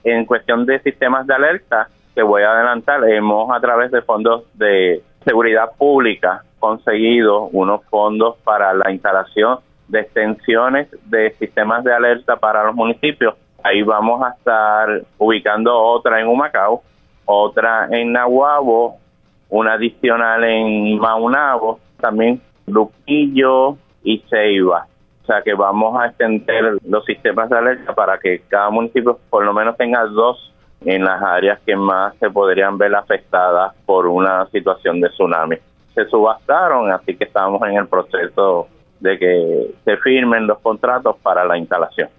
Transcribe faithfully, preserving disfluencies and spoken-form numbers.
En cuestión de sistemas de alerta, te voy a adelantar, hemos a través de fondos de seguridad pública conseguido unos fondos para la instalación de extensiones de sistemas de alerta para los municipios. Ahí vamos a estar ubicando otra en Humacao, otra en Naguabo, una adicional en Maunabo, también Luquillo y Ceiba. O sea que vamos a extender los sistemas de alerta para que cada municipio por lo menos tenga dos en las áreas que más se podrían ver afectadas por una situación de tsunami. Se subastaron, así que estamos en el proceso de que se firmen los contratos para la instalación.